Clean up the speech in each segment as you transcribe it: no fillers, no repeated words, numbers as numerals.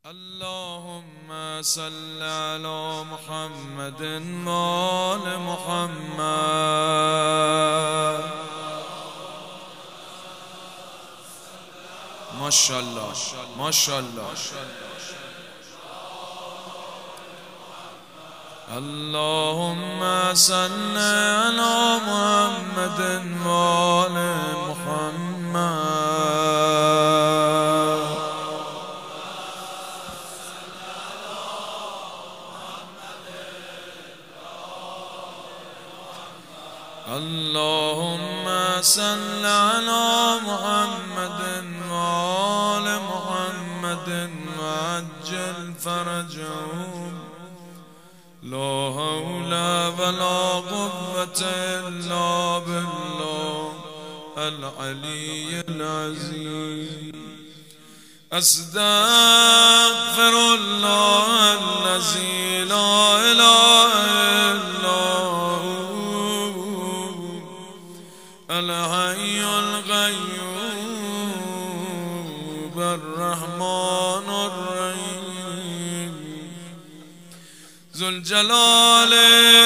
اللهم صل على محمد وآل محمد. ماشاءالله ماشاءالله. اللهم صل على محمد وآل محمد. اللهم صل على محمد وآل محمد وعجل فرجهم. لا حول ولا قوة إلا بالله العلي العظيم. أستغفر الله الذي لا إله إلا هو الحي القيوم الرحمن الرحيم ذو الجلال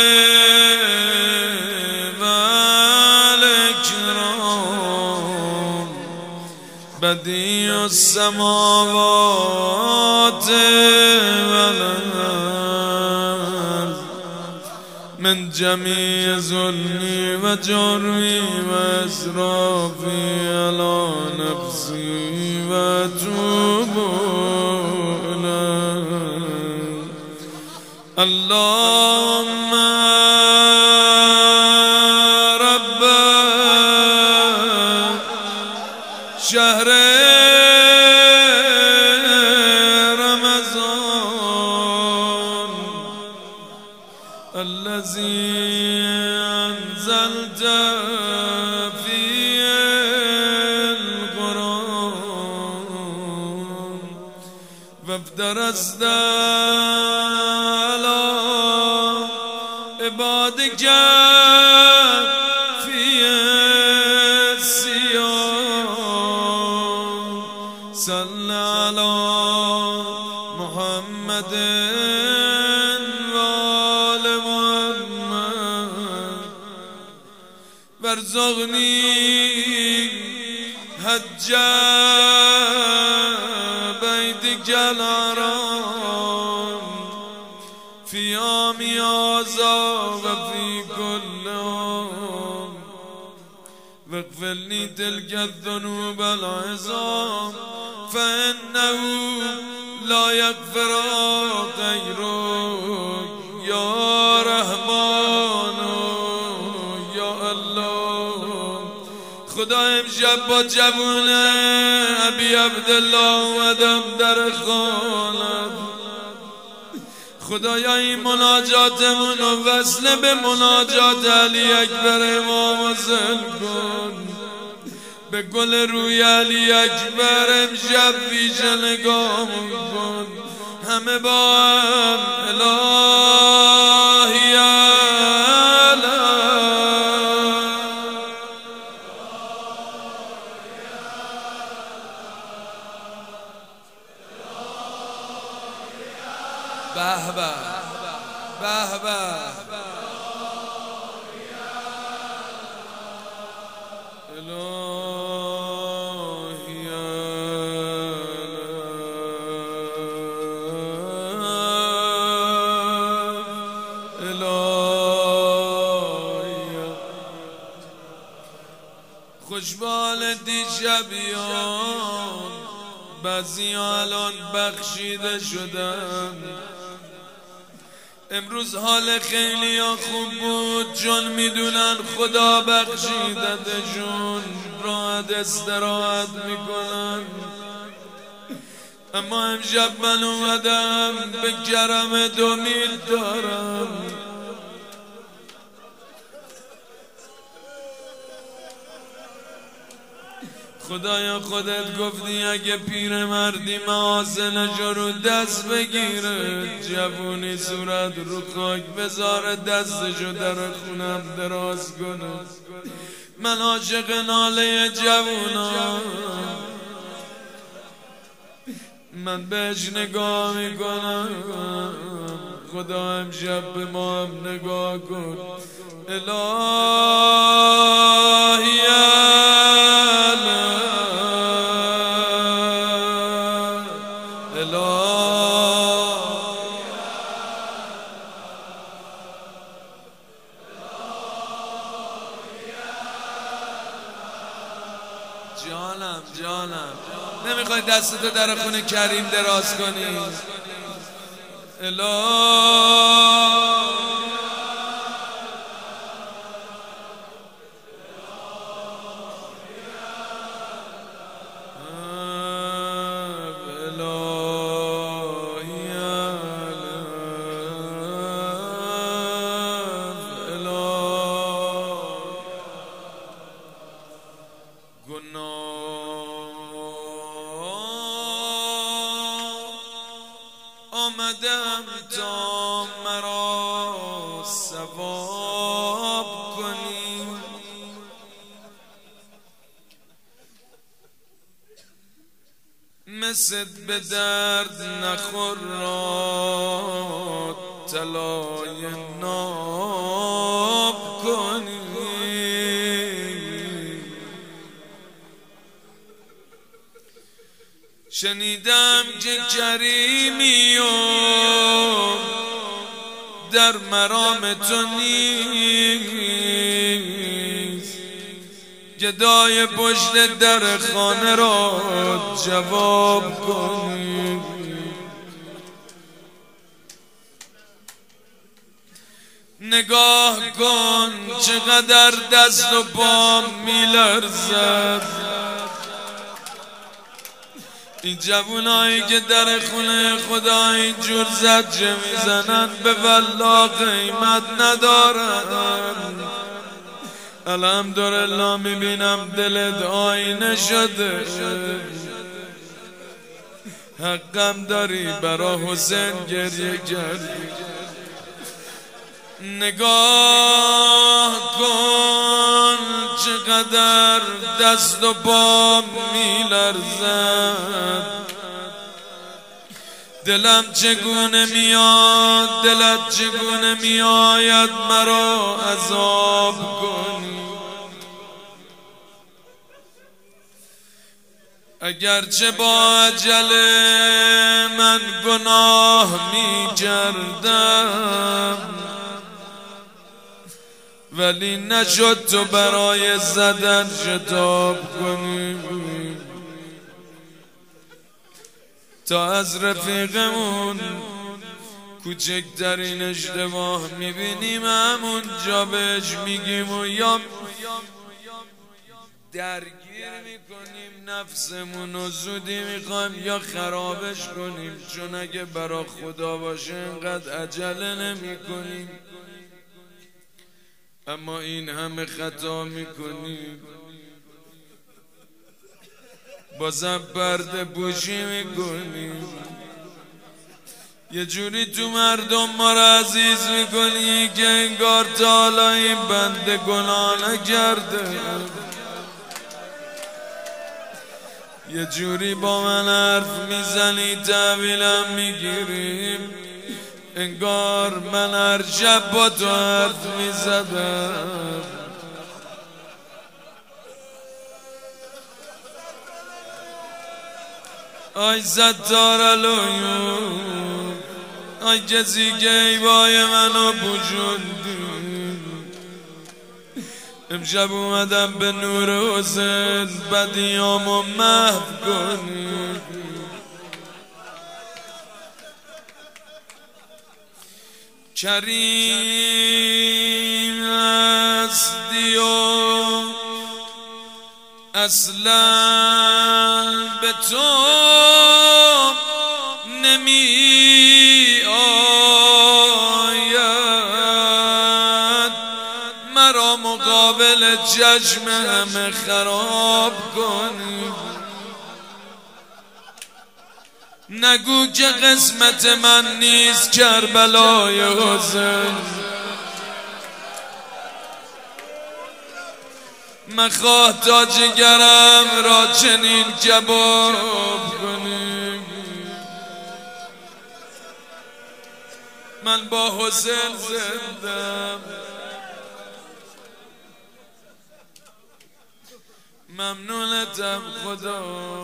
والإكرام بديع السماوات والأرض من جميع ظلمي وجرمي وإسرافي على نفسي وأتوب إليك. اللهم رب شهر رمضان الذي أنزلت فيه القرآن وافترست على عبادك فيه الصيام. صل على محمد وارزقني حج بيتك الحرام في عام هذا وفي كل عام واغفر لي تلك الذنوب العظام فإنه لا يغفر غيرك يا رحمن یا الله. خدا امشب با جوون ابی عبدالله اومدم در خانت. خدایا این مناجاتمون رو وصل به مناجات علی اکبر امام حسین کن. به گل روی علی اکبر امشب ویژه نگاهمون کن. همه با هم الهی به به به به الهی الهی. خوشبال دیشبیان بعضی الان بخشیده شدن. امروز حال خیلی خوب بود چون میدونن خدا بخشیدتشون راحت استراحت میکنن. اما امشب من اومدم به کرم امید دارم. خدایا خودت گفتی اگه پیر مردی محاسنش رو دست بگیره جوونی صورت رو خاک بذاره دستشو در خونم دراز کنه. من عاشق ناله جوونم. من بهش نگاه میکنم خدا امشب به ما هم نگاه کن الهی جانم نمیخوای دستتو در خونه کریم دراز کنی آمدم تا مرا ثواب کنی مثل به درد نخور را طلای ناب کنی شنیدم که کریمی و در مرام تو نیست گدای پشت در خانه را جواب کنی نگاه کن چقدر دست و پام میلرزد این جوونایی که در خونه خدا اینجور زجه میزنن به والله قیمت ندارن الحمدلله میبینم دلت آینه شده حقم داری برا حسین گریه کردی نگاه کن چقدر دست و پا میلرزد دلم چگونه میاد دلت چگونه میآید مرا عذاب کنی اگرچه با اجل من گناه میکردم ولی نشد تو برای زدن شتاب کنی تا از رفیقمون کوچکترین اشتباه میبینیم همون جا بهش میگیم و یا درگیر میکنیم نفسمون و زودی میخوایم یا خرابش کنیم چون اگه برا خدا باشه اینقدر عجله نمیکنیم اما این همه خطا میکنیم بازم پرده پوشی میکنیم یه جوری تو مردم ما را عزیز میکنی که انگار تا حالا این بنده گناه نکرده یه جوری با من حرف میزنی تحویلم میگیریم انگار من هر شب با تو حرف میزدم آی ستار العیون آی کسی که ایبای منو پوشوندی امشب اومدم به نور حسین بدیامو محو کنی کریم هستی و اصلا به تو نمی آید مرا مقابل چشم همه خراب کنی نگو که قسمت من نیست کربلای حسین مخواه تا جگرم را چنین کباب کنی من با حسین زندم. ممنونتم خدا.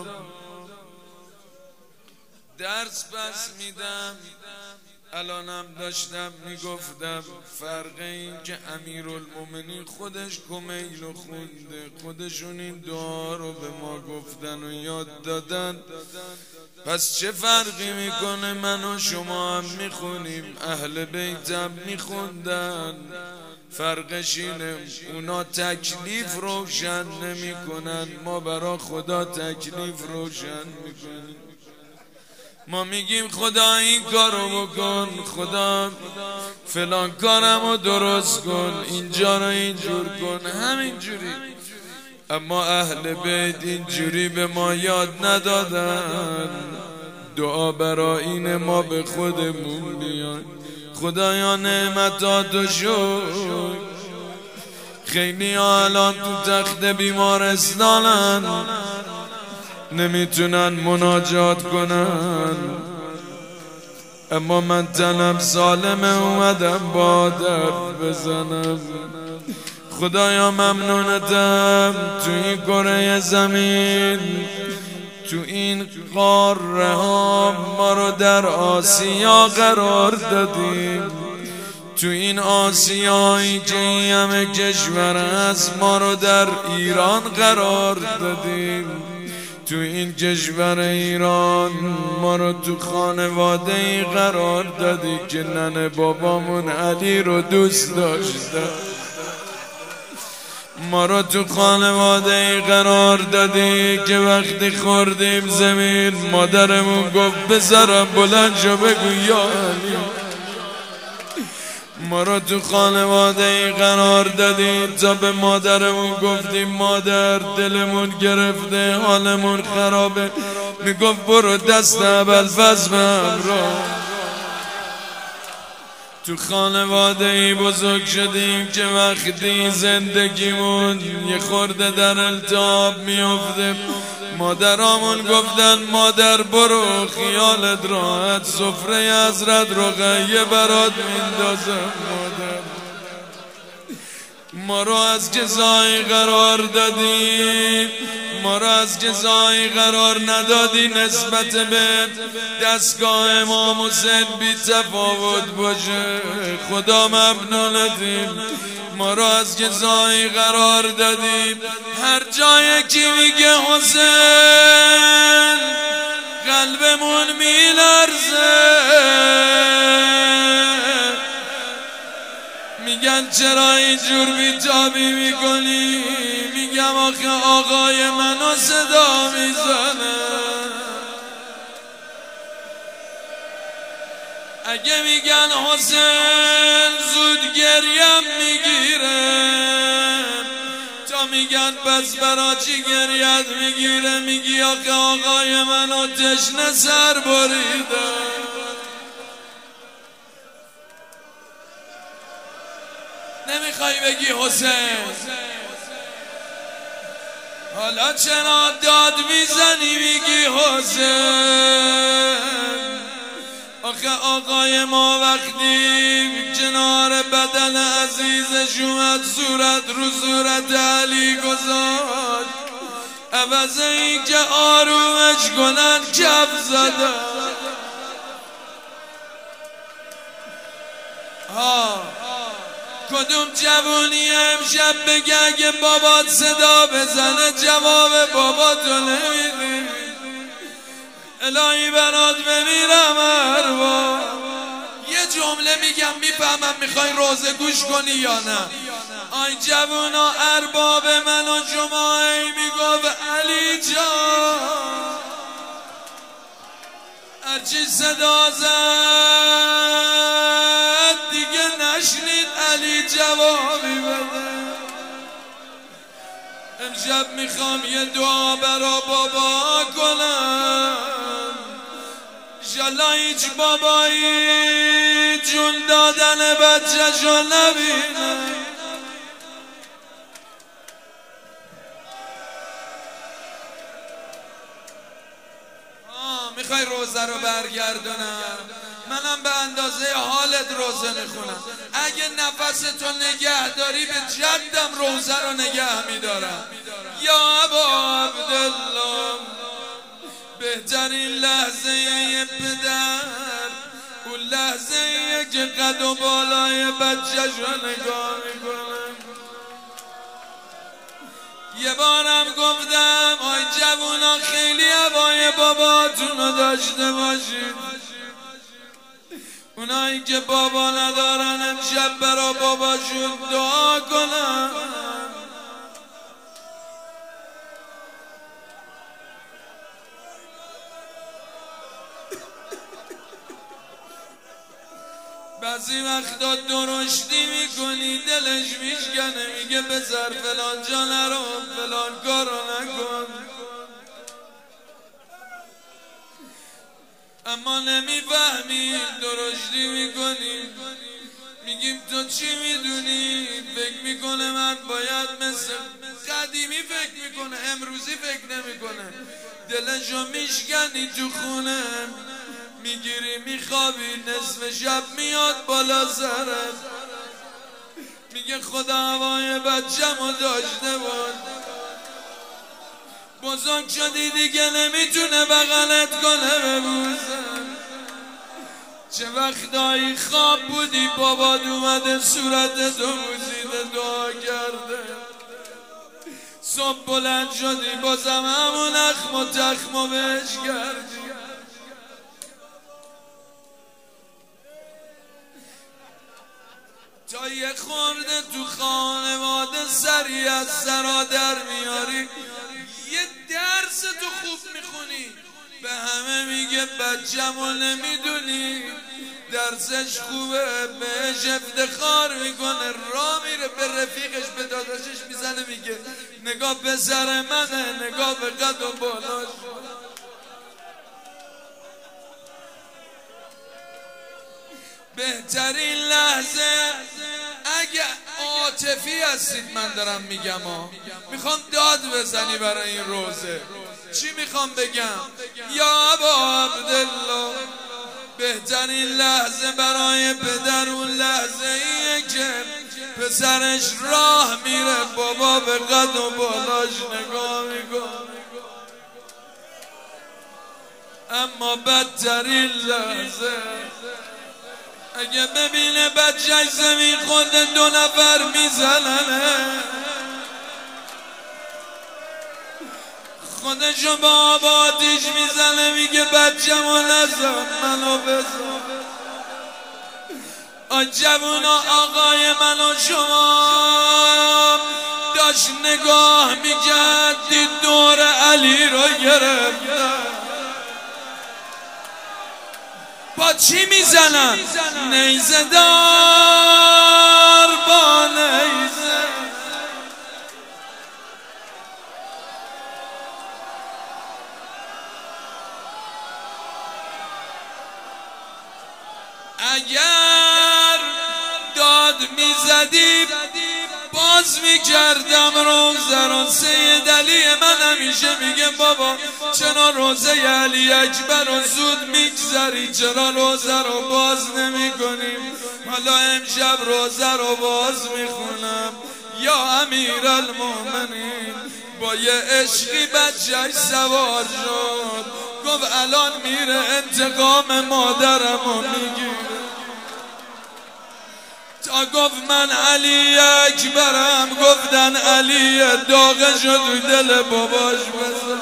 درس بس میدم. الانم داشتم میگفتم فرق این که امیرالمومنین خودش کمیل رو خونده، خودشون این دعا رو به ما گفتن و یاد دادن، پس چه فرقی میکنه من و شما هم میخونیم، اهل بیتم میخوندن. فرقش اینه اونا تکلیف روشن نمیکنن، ما برا خدا تکلیف روشن میکنیم. ما میگیم خدا این کارو بکن، خدا فلان کارمو درست کن، اینجا رو اینجور کن، همینجوری. اما اهل بیت اینجوری به ما یاد ندادن. دعا برای این ما به خودمون بیان. خدایا نعمتاتو شکر. خیلی الان تو تخت بیمارستانن، نمیتونن مناجات کنن، اما من تنم سالمه اومدم با درد بزنم. خدایا ممنونتم تو این کره زمین، تو این قاره ها ما رو در آسیا قرار دادیم. تو این آسیایی که این همه کشور هست ما رو در ایران قرار دادیم. تو این کشور ایران ما رو تو خانواده ای قرار دادی که ننه بابامون علی رو دوست داشته. ما رو تو خانواده ای قرار دادی که وقتی خوردیم زمین مادرمون گفت بذارم بلند شو بگو یا علی. ما رو تو خانواده ای قرار دادی تا به مادرمون گفتیم مادر دلمون گرفته حالمون خرابه، میگفت برو دست ابوالفضل به همراه. تو خانواده ای بزرگ شدیم که وقتی زندگیمون یه خورده در التهاب میفته مادرامون گفتن مادر برو خیالت راحت، سفره حضرت رقیه برات میندازم. مادر ما رو از جزایی قرار دادی، ما رو از جزایی قرار ندادی نسبت به دستگاه امام حسین بی تفاوت باشه. خدا ممنونتیم. ما رو از جزایی قرار دادی هر جای کی میگه حسین قلبمون میلرزه، میگن چرا اینجور بیتابی میکنی؟ میگم آخه آقای منو صدا میزنه. اگه میگن حسین زود گریم میگیره، تا میگن پس برا چی گریت میگیره؟ میگی آخه آقای منو تشنه سر بریده. نمیخوای بگی حسین، حالا چرا داد میزنی میگی حسین؟ آخه آقای ما وقتی کنار بدن عزیزش اومد صورت رو صورت علی گذاشت، عوض این که آرومش کنن کف زدن. کدوم جوونی امشب بگه اگه بابات صدا بزنه جواب باباتو نمیدی؟ الهی برات بمیرم اروا. یه جمله میگم میفهمم میخوای روزه گوش کنی یا نه. آی جوونا ارباب من و جمعه میگفت علی جان، هرچی صدا زد دیگه نشنید علی جوابی بده. امشب میخوام یه دعا برا بابا کنم، انشالله هیچ بابایی جون دادن بچه شو نبینه. میخوای روزه رو برگردونم؟ منم به اندازه حالت روزه میخونم. اگه نفس تو نگه داری به جدم روزه رو نگه میدارم. یا ابا عبدالله، بهترین لحظه یه پدر اون لحظه که قد و بالای بچه‌ش رو نگاه میکنه. یه بارم گفتم آی جوونا خیلی هوای باباتون رو داشته باشید. اونایی که بابا ندارن امشب برا باباشون دعا کنن. بعضی وقتا درشتی میکنی دلش میشکنه، میگه بذار فلان جا نرو، فلان کارو نکن، اما نمیفهمی. درشتی میکنی میگیم تو چی میدونی؟ فکر میکنه من باید مثل قدیمی فکر میکنه، امروزی فکر نمیکنه. دلشو میشکنی تو خونه، میگیری میخوابی، نصف شب میاد بالا سرت، میگه خدا هوای بچه‌مو داشته باش. بزرگ شدی دیگه نمیتونه بغلت کنه ببوسه. چه وقتایی خواب بودی بابات اومده صورت تو بوسیده دعا کرده. صبح بلند شدی بازم همون اخم و تخم و بهش کردی. تا یه خورده تو خانواده سری از سرا در میاری، یه درس تو خوب میخونی، به همه میگه بچه‌مو نمیدونی درسش خوبه، بهش افتخار میکنه. راه میره به رفیقش به داداشش میزنه میگه نگاه پسر منه، نگاه به قد و بالاش. بهترین لحظه اگه عاطفی هستید من دارم میگم میخوام داد بزنی برای این روزه. چی میخوام بگم؟ یا ابا عبدالله، بهترین لحظه برای پدر اون لحظه ایه که پسرش راه میره، بابا به قد و بالاش نگاه میکنه. اما بدترین لحظه اگه ببینه بچه‌ش زمین خورده 2 نفر میزننه، خودشو با آب آتیش میزنه، میگه بچه‌مو نزن منو بزن. جوونا آقای من و شما داشت نگاه میکرد دید دور علی رو گرفتن. با چی میزنن؟ نیزه دار با نیزه. اگر داد میزدی باز میکردم روزه رو. سید علی من همیشه میگه بابا چرا روزه علی اکبر رو زود میگذری، چرا روزه رو باز نمی کنیم؟ حالا امشب روزه رو باز میخونم. یا امیر المومنین با یه عشقی بچه‌ش سوار شد، گفت الان میره انتقام مادرمو میگیره. تا گفت من علی اکبرم، گفتن علی داغه شد دل باباش بزن.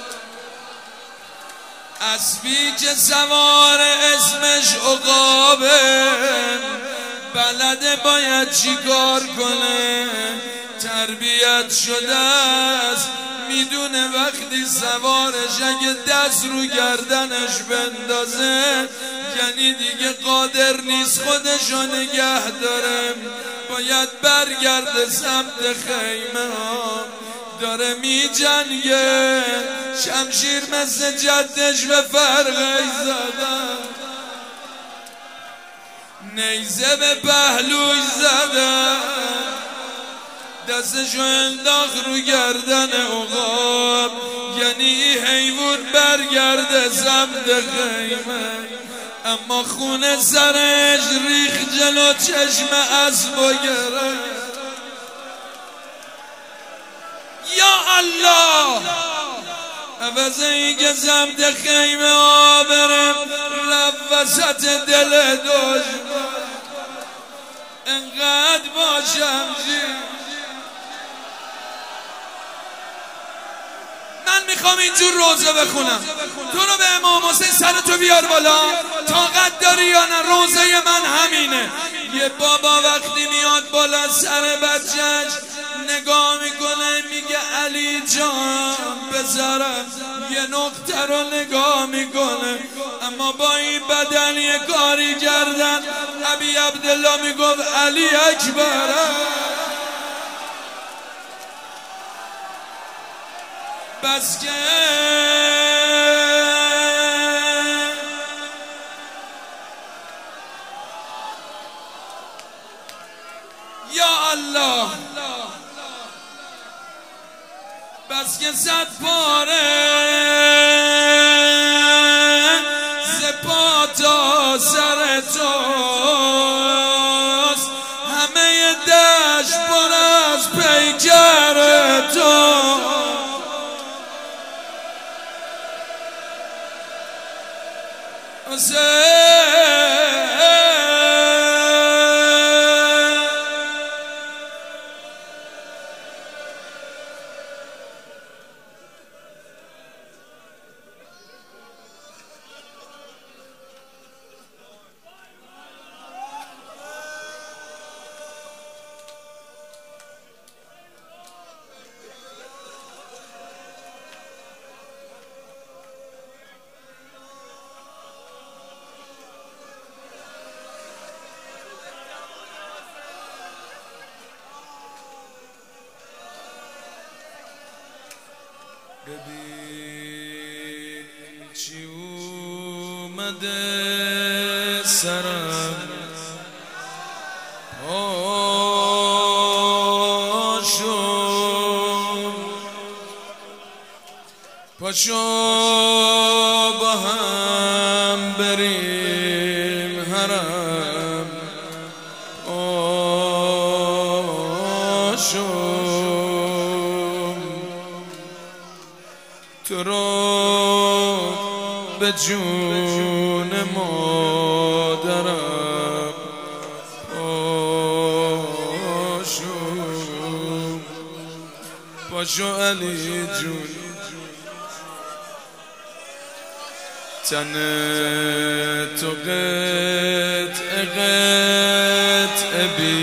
اسبی که سوار اسمش عقابه، بلده باید چی کار کنه، تربیت شده است، میدونه وقتی سوارش اگه دست رو گردنش بندازه یعنی دیگه قادر نیست خودشو نگه داره، باید برگرده سمت خیمه ها. داره می جنگه، شمشیر مثل جدش به فرقی زدن، نیزه به پهلوش زدن، دستشو انداخت رو گردن عقاب، یعنی حیوان برگرده سمت خیمه. اما خون سرش ریخ جلو چشم اسب و گرفت. یا الله عوض این که سمت خیمه ها برم رفت وسط دل دشمن. انقدر باشم من میخوام اینجور روزه بخونم. تو رو به امام حسین سرتو بیار بالا. طاقت داری یا نه؟ روزه من همینه. یه بابا وقتی میاد بالا سر بچهش نگاه میکنه میگه علی جان بذارم، یه نقطه رو نگاه میکنه. اما با این بدن یه کاری کردن. ابی عبدالله میگفت علی اکبر. بس که یا الله بس که 100 پاره ز پا تا سر توست، همه دشت پر از پیکر تو. ببین چی اومده سرم، پاشو با هم بریم حرم. تو رو به جون مادرم پاشو علی جون. تن تو قطعه قطعه بی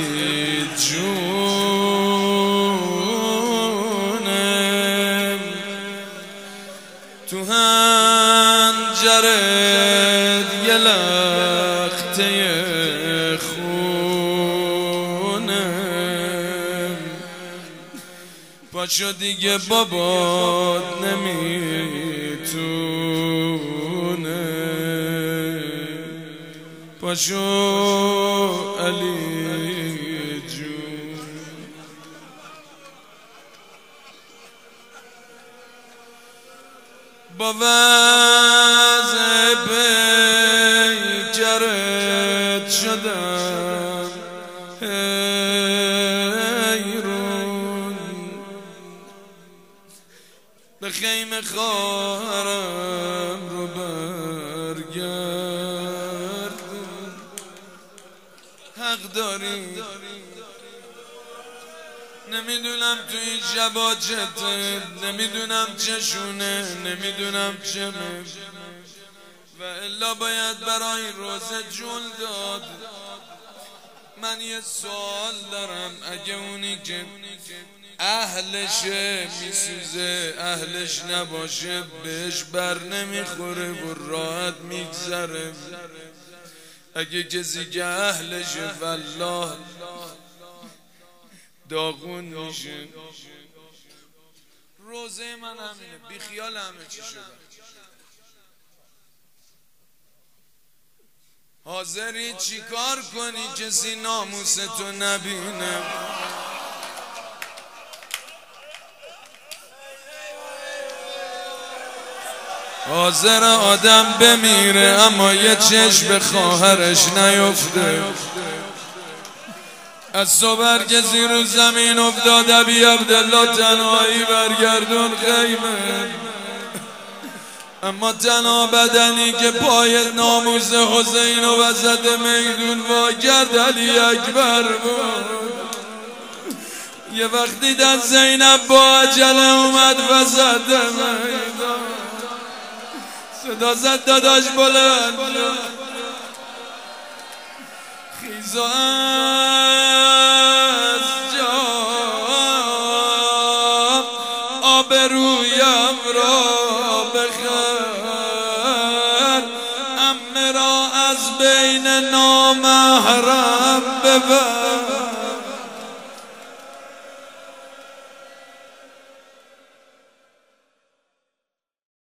جونم، تو هنجرت یه لخته خونم. پاشو دیگه بابات نمیتونه، پاشو علی جون. با وضع پیکرت شدم حیرون، به خیمه خواهرم رو برگردون. حق داری نمیدونم تو این شبا چته، نمیدونم چشونه، نمیدونم چمه، و الا باید برای روزه جون داد. من یه سوال دارم، اگه اونی که اهلشه میسوزه، اهلش نباشه بهش بر نمیخوره و راحت میگذره، اگه کسی که اهلشه والله داغون میشه. روزه من همینه، بی خیال همه چی شده. حاضری چی کار کنی کسی ناموس تو نبینه؟ حاضر آدم بمیره اما یه چشم به خواهرش نیفته. از صبر که زیر زمین افتاد ابی عبدالله تنهایی برگردون خیمه، اما تنها بدنی که پای ناموس حسین و وسط میدون وا کرد علی اکبر بود. یه وقت دیدن زینب با عجله اومد وسط میدون، صدا زد داداش بلند خیز از جا آبرویم را بخر، عمه را از بین نامحرم ببر.